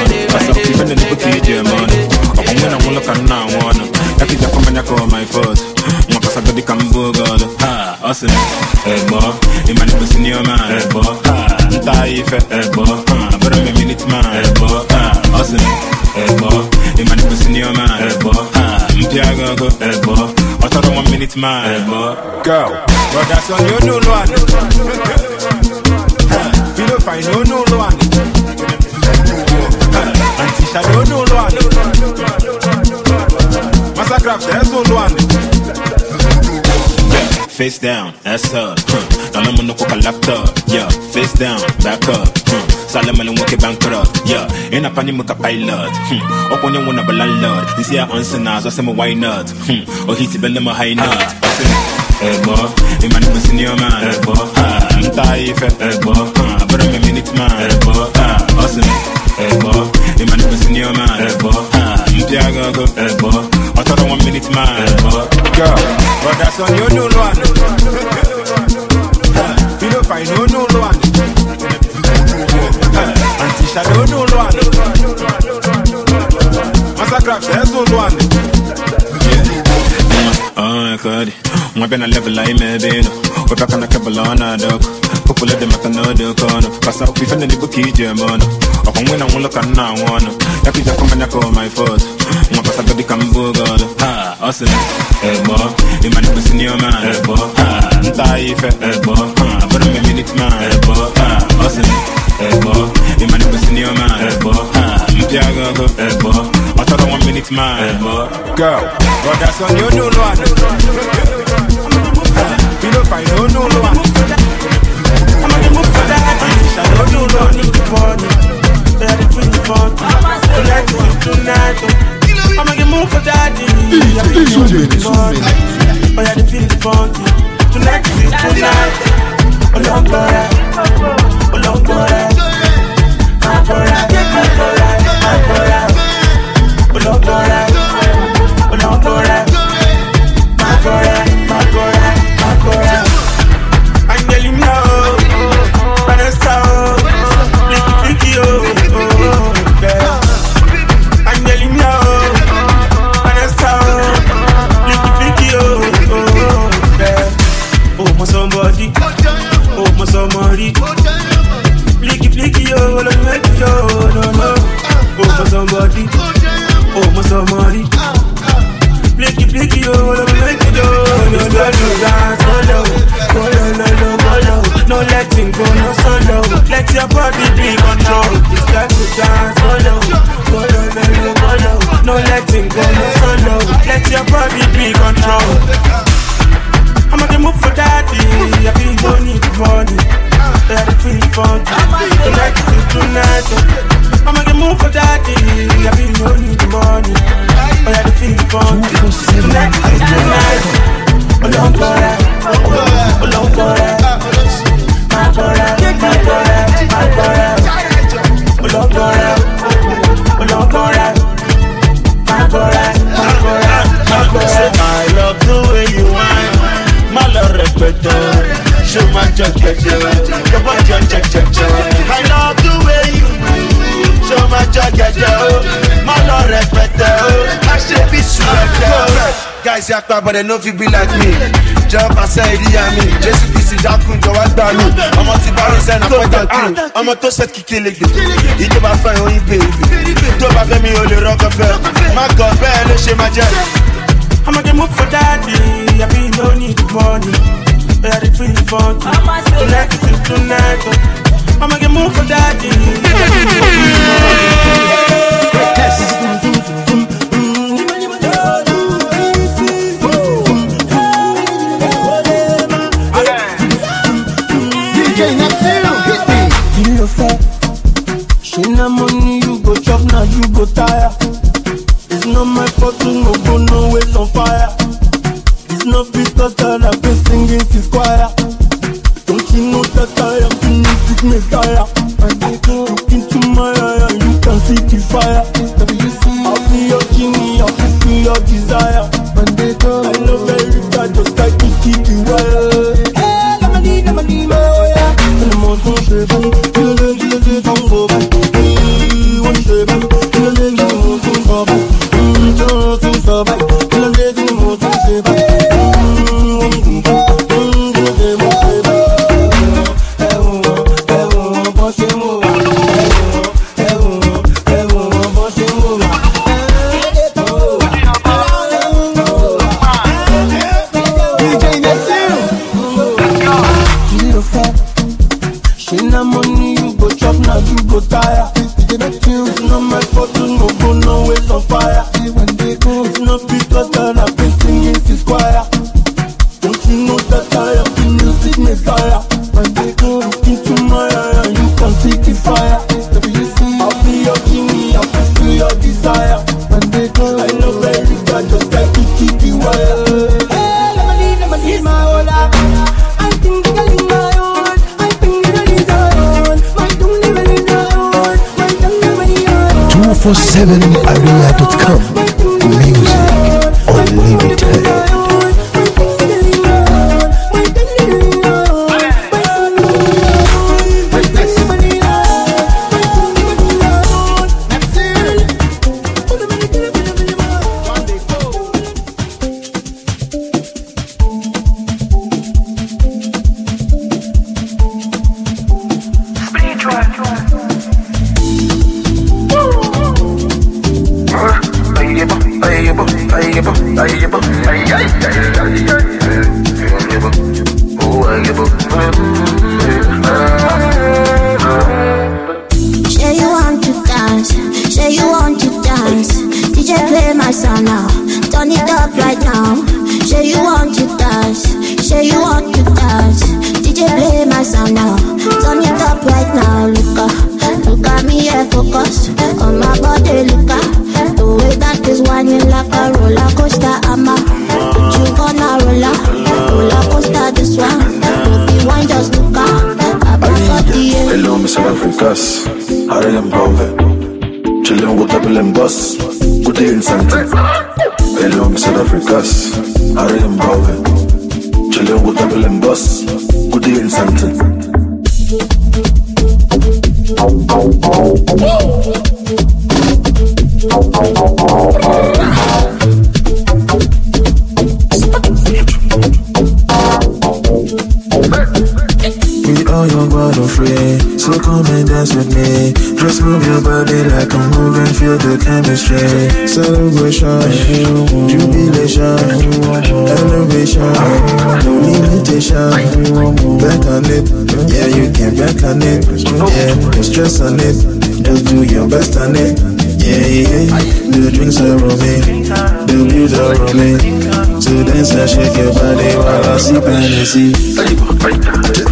I'm gonna look at now one. I think I'm coming back on my first. hustling. Hey boy, in my niggas in your man. Hey boy, I'm tired. Hey boy, but I'm a minute man. Hey boy, hustling. Hey boy, in my niggas in your man. Hey boy, I'm Tiago. Hey boy, I thought I'm one minute man. Hey boy, girl, but that's on you know one. You don't find no no one. Auntie Shadow no one. Massacre, there's no one. Face down, ass up. Now I'm on a laptop. Yeah, face down, back up. Salaman and walk a bankrupt. Yeah, in a panic pilot. Hmm. Up on you one of a landlord. This year answer now, so I'm a why not? Hmm. Or he's a bell high nut. Hey boy, in my niggas in your man. Hey boy, I'm tired. Hey boy, but I'm a minute man. Hey boy, awesome. Hey boy, in my niggas in your man. Hey boy, I'm Tiago. Hey boy, I thought I one minute man. Hey boy, girl, but that's on you know one. You don't find no no one. Auntie Shadow no one. Massacre, there's no one. Oh, God. I'm going to level like me, baby. We're back on the cable on a dog. People let them at another corner. Pass out, we find the book, German. Or when I won't look at now, one. I could just come and call my foot. I'm pass out the Cambo God. Ha, awesome. Hey, boy. In my niggas in your man. Hey, boy. I'm tired. Hey, boy. But I'm a minute man. Hey, boy. Awesome. Hey, boy. In my niggas in your man. Hey, boy. I'm Tiago. Hey, boy. I thought I one minute man. Hey, boy. Girl, but that's on you know one. You don't find no no one. I'm gonna move for that. I don't know no need to party. They had it for the fun. Tonight is tonight. I'm gonna move for that. This one minute, one minute. I had it feel the fun. Tonight is tonight. Oh long boy, oh long boy, my boy, my boy, my boy, oh long boy, oh long boy, my boy, my boy. Angelina, Vanessa, Licky Licky, oh, oh, yeah. Angelina, Vanessa, Licky Licky, oh, oh, yeah. Oh, my somebody, oh, my somebody. Licky Licky, oh, let me make it, oh, no, no. Oh, my somebody, oh, my somebody. Licky Licky, oh, let me make it, oh, no, no, no. Go low, go low, go low, go low. No letting go, no solo. Let your body be control. It's got to dance, go low, go low, go low, go low. No letting go, no solo. Let your body be control. I'm gonna move for daddy. I feel you don't need money. Let it feel fun. Tonight is tonight. I'm gonna move for daddy. I feel you don't need money. Let it feel fun. Tonight is tonight. Long boy, long boy, my boy, my boy, my boy, long boy, long boy, my boy, my boy, my boy. I love the way you whine, my love respeto, show my check check check, your body check check check. I love the way you move, show my check check check, my love respeto, I should be sweet. Guys, act but they know if you be like me. Jump and say, Diami. Jesus Christ, Jakun, Jawad Bami. I'm on the barrel, and I'm on the king. I'm on the set, kill it. You do my fine, only baby. Don't have me on the rock of it. My God, bear, she my jet. I'm gonna move for daddy. I be no need money. I had it feel fun. Tonight is tonight. I'm gonna move for daddy. Shina money, you go chop, now you go tire. It's not my fault to no go no ways on fire. It's not because that I've been singing this choir. Don't you know that I am the music messiah? Look into my eye and you can see the fire. I'll be your genie, I'll fulfill your desire. I love every guy just like me, keep the wire. Hey, let me need, let me need, oh yeah. And I'm on some shit, kill it, kill it, don't go back. Hey, one shit, kill it, kill it, don't go back. Hmm, don't think so back. Kill it, kill it, don't shit back. Hmm, one go back. Hmm, go na money you go chop, now you go tire. It's not my fault to no go no ways on fire. It's not because that I've been singing this choir. Don't you know that I am the music messiah? When they go into my eye and you can see the fire. I'll be your genie, I'll fulfill your desire. When they go, I know very bad, just like to keep the wire. Hey, let me leave, let me leave my whole life. I think they can leave my own. I think they can leave my own. My don't never leave my own. My don't never leave my own. two four seven aria dot com. Music Unlimited. Harry and Brove, chillin' with double and bus, good day in Santa. Hello, South Africa's Harry and Brove, chillin' with double and bus, good day in Santa. So come and dance with me. Just move your body like I'm moving, feel the chemistry. Celebration, jubilation, elevation, no limitation. Back on it, yeah, you can back on it. Yeah, no stress on it, just do your best on it. Yeah, yeah, the drinks are rolling, the views are rolling. So dance and shake your body while I sip and see.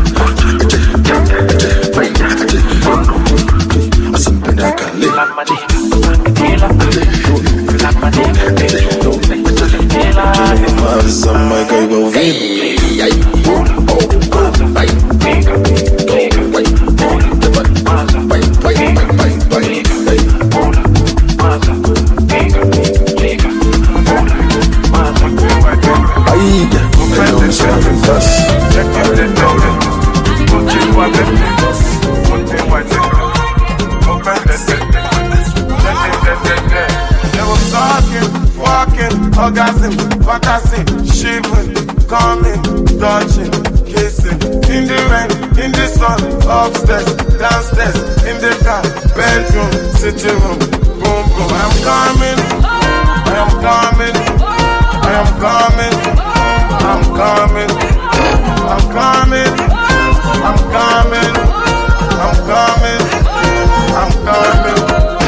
Orgasm, fantasy, shivering, coming, touching, kissing. In the rain, in the sun, upstairs, downstairs, in the car, bedroom, sitting room, boom, boom. I am coming, I am coming, I am coming, I'm coming, I'm coming, I'm coming, I'm coming, I'm coming.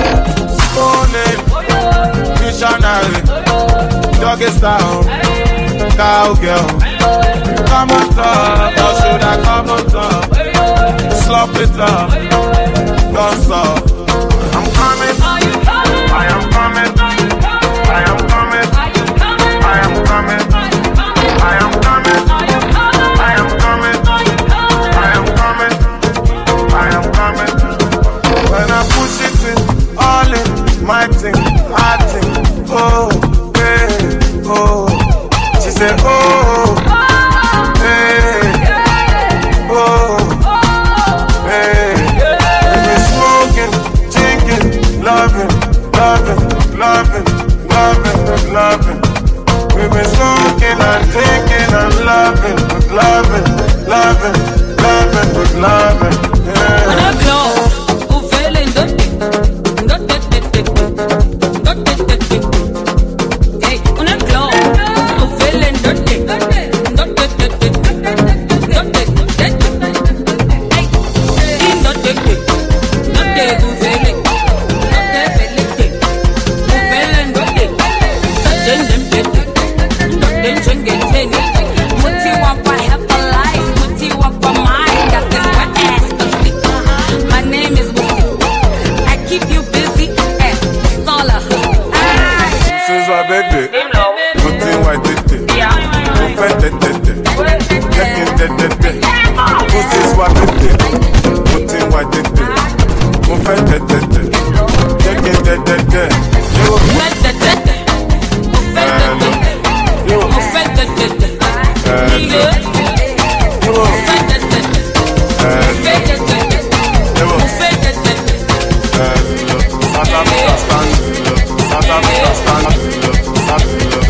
Spooning, missionary. Doggy style, cowgirl. Come on top, or should I come on top? Slop it up, don't stop. I'm coming, I am coming, I am coming, I am coming, I am coming, I am coming, I am coming, I am coming. When I push it in, all in, my thing, I think, oh. Oh, she said, oh, hey, oh, hey, de de de. Pussy swat de de. Pussy white de de. Mo fẹ́ de de de. Jẹ́kẹ́ de de de. Mo fẹ́ de de de. Mo fẹ́ de de de. Mo fẹ́ de de de. Mo fẹ́ de de de. Mo fẹ́ de de de. Mo fẹ́ de de de. South Africa stand. South Africa stand. South Africa.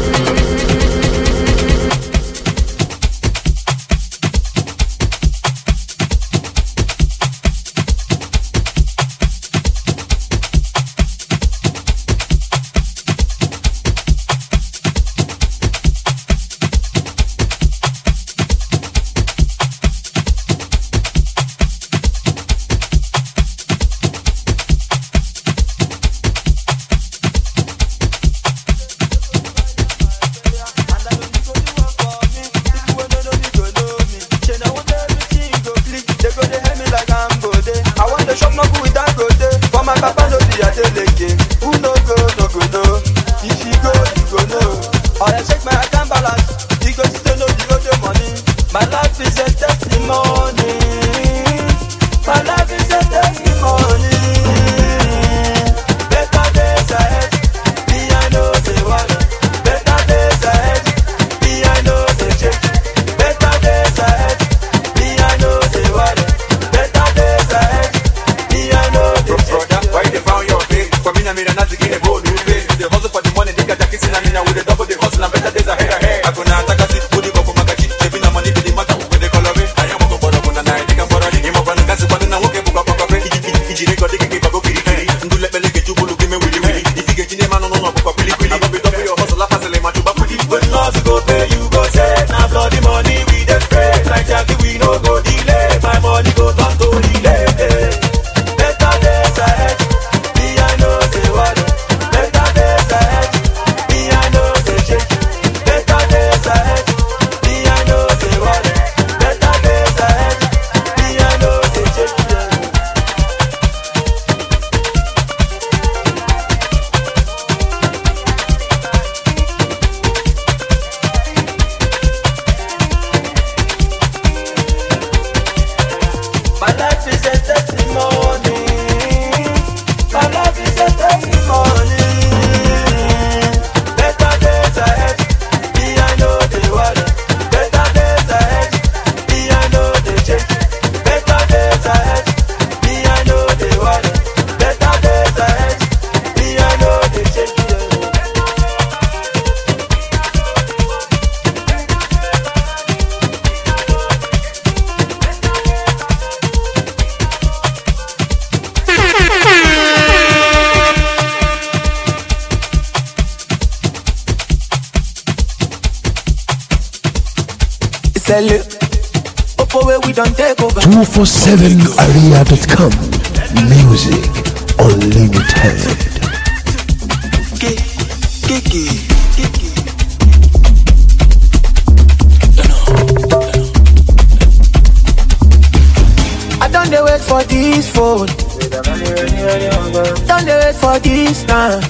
two forty-seven area dot com. Music Unlimited. I don't dey wait for this phone. Don't dey wait for this time.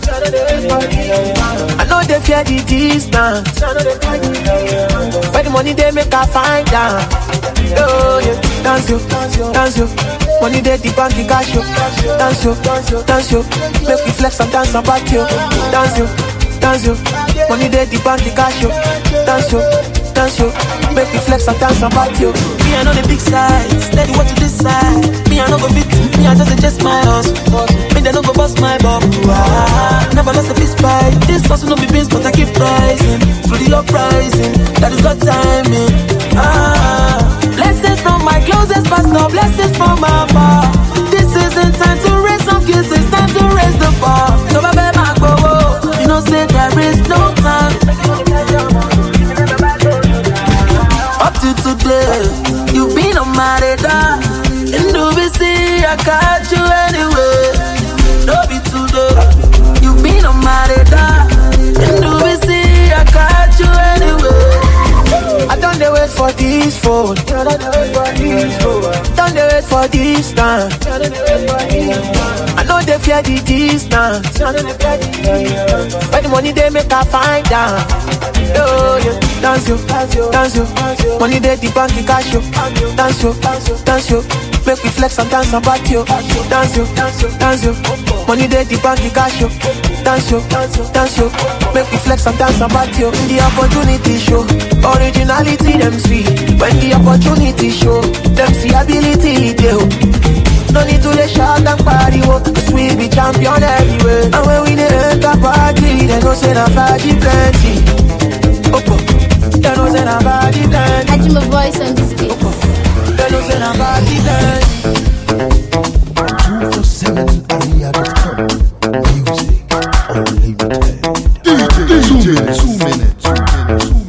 I know they fear the distance. Where the money they make I find out. Oh yeah, dance yo, dance yo. Money they the bank cash yo. Dance yo, dance yo. Make me flex and dance about yo. Dance yo, dance yo. Money they the bank cash yo. Dance yo, dance yo. Make me flex and dance about yo. Me I know the big size, steady what to decide. Me I no go fit, me I just adjust my hustle. Me they no go bust my bubble. Ah, never lost a fist fight. This hustle no be beans, but I keep rising. Through the uprising, that is God timing. Ah, blessings from my closest pastor, blessings from my bar. This isn't time to raise some kids, it's time to raise the bar. So baby, my go, you know say there is no time. Up to today, you've been on my radar. In the V C, I got you anyway. Don't be today, you've been on my radar. In the V C, I got you anyway. I don't dey wait for the this phone. Don't they wait for this time. I know they fear the distance. But the money they make I find out. Oh yeah, dance yo, dance yo. Money they the bank cash yo. Dance yo, dance yo. Make we flex and dance and party yo. Dance yo, dance yo. Money they the bank cash yo. Dance yo, dance yo. Make we flex and dance and party yo. The opportunity show, originality them see. When the opportunity show, them see ability they. No need to let shout and party, oh, cause we be champion everywhere. And when we enter party, they know say na party plenty. Opo, they know say na party plenty. I do my voice on this beat. They know say na party plenty. two four seven aria dot com. Music unlimited. D J, two minutes, two minutes, two minutes, two minutes.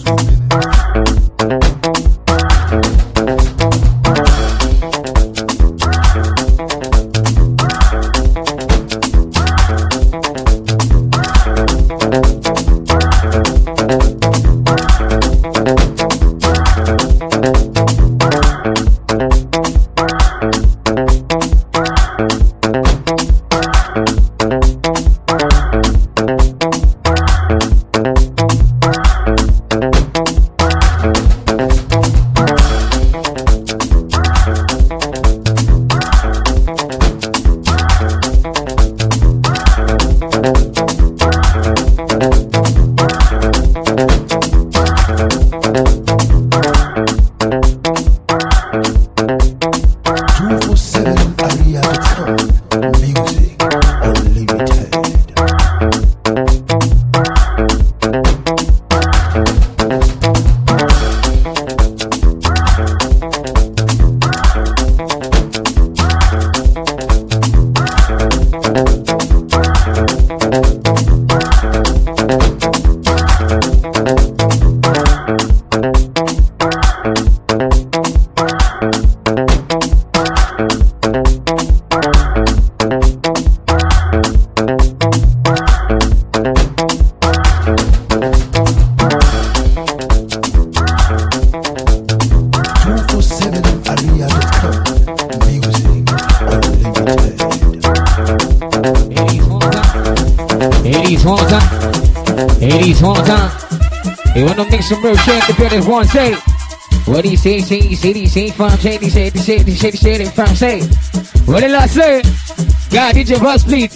Some real shit in the building, one say. What he say, say, he say, he say, from say, he say, he say, he say, he say, he from say. What did I say? God, did your bus please?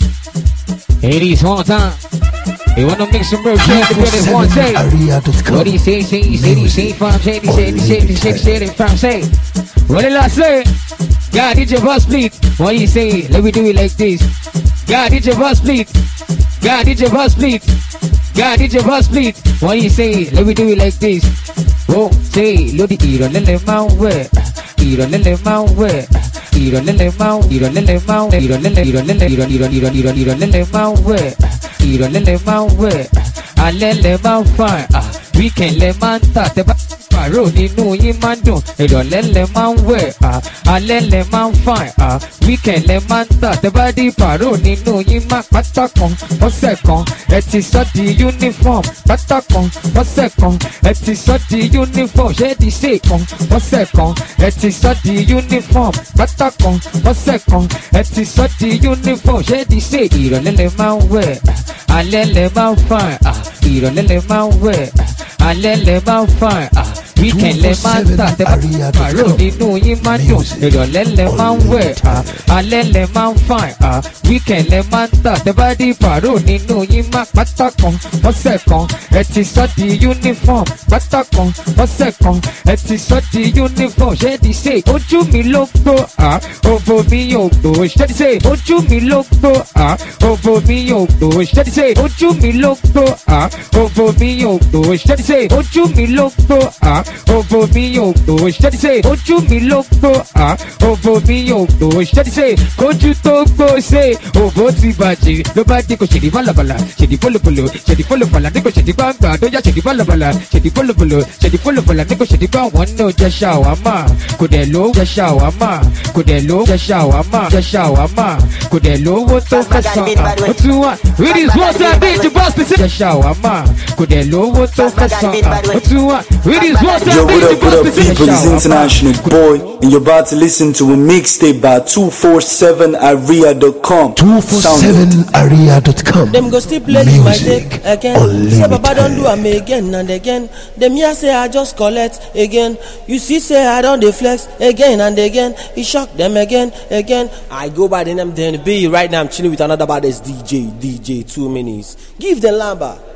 eighties one time. They wanna make some real shit in the building, one say. What he say, say, he say, he say, from say, he say, he say, he say, he say, he from say. What did I say? God, did your bus please? What he say? Let me do it like this. God, did your bus please? God, did your bus please? God, did your bus please? What you say? Let me do it like this. Oh, say, Lodi, Iro, Lele, Mount, where? Iro, Lele, Mount, where? Iro, Lele, Mount, Iro, Lele, Mount, Iro, Lele, Iro, Lele, Iro, Iro, Iro, Iro, Iro, Lele, Mount, where? Iro, Lele, Mount, where? I Lele, Mount, fine. Ah, we can let man start the paro nínú yín máa ń dùn, ìrọ̀lẹ́ lẹ máa ń wẹ̀, alẹ́ lẹ máa ń fine, weekend lẹ máa ń tà, tẹ́ bá dé paro nínú yín máa pátá kan, ọ̀sẹ̀ kan, ẹ ti sọ di uniform, pátá kan, ọ̀sẹ̀ kan, ẹ ti sọ di uniform, ṣé di ṣe kan, ọ̀sẹ̀ kan, ẹ ti sọ di uniform, pátá kan, ọ̀sẹ̀ kan, ẹ ti sọ di uniform, ṣé di ṣe ìrọ̀lẹ́ lẹ máa ń wẹ̀, alẹ́ lẹ máa ń fine, ìrọ̀lẹ́ lẹ máa ń wẹ̀, alẹ́ lẹ máa ń fine, weekend lẹ máa ń tà, tẹ́ bá pàrọ̀ nínú yín máa ń dùn, ìrọ̀lẹ́ lẹ máa ń wẹ̀, alẹ́ lẹ máa ń fine, weekend lẹ máa ń tà, tẹ́ bá dé pàrọ̀ nínú yín máa pátá kan, ọ̀sẹ̀ kan, ẹ ti sọ di uniform, pátá kan, ọ̀sẹ̀ kan, ẹ ti sọ di uniform, ṣé di ṣe ojú mi ló gbó, òbò mi yóò gbó, ṣé di ṣe ojú mi ló gbó, òbò mi yóò gbó, ṣé di ṣe ojú mi ló gbó, òbò mi yóò gbó, ṣé di ṣe ojú mi ló gbó, òbò mi yóò gbó, ṣé di ṣe ojú mi ló gbó, òbò mi yóò gbó, ṣé di ṣe kójú tó gbó ṣe òbò ti bàjẹ́ ló bá dé kò ṣèdí bálabàlà ṣèdí fọlọfọlọ ṣèdí fọlọfọlà ní kò ṣèdí gbàngbà tó yá ṣèdí bálabàlà ṣèdí fọlọfọlọ ṣèdí fọlọfọlà ní kò ṣèdí gbà wọn náà jẹ ṣàwámà kò dẹ̀ ló jẹ ṣàwámà kò dẹ̀ ló jẹ ṣàwámà jẹ ṣàwámà kò dẹ̀ lówó tó fẹ́ san ó tún wà it is what I did to boss specific jẹ ṣàwámà kò dẹ̀ lówó tó fẹ́ san ó tún wà it is what Yo, what up, what up, people? It's International Boy, and you're about to listen to a mixtape by two four seven area dot com. two four seven area dot com. Them go still play my tape again. Say Baba don't do am again and again. Them here say I just collect again. You see say I don't deflex again and again. He shock them again, again. I go by the name Dan B. Right now I'm chilling with another baddest D J, D J Two Minutes. Give the lamba.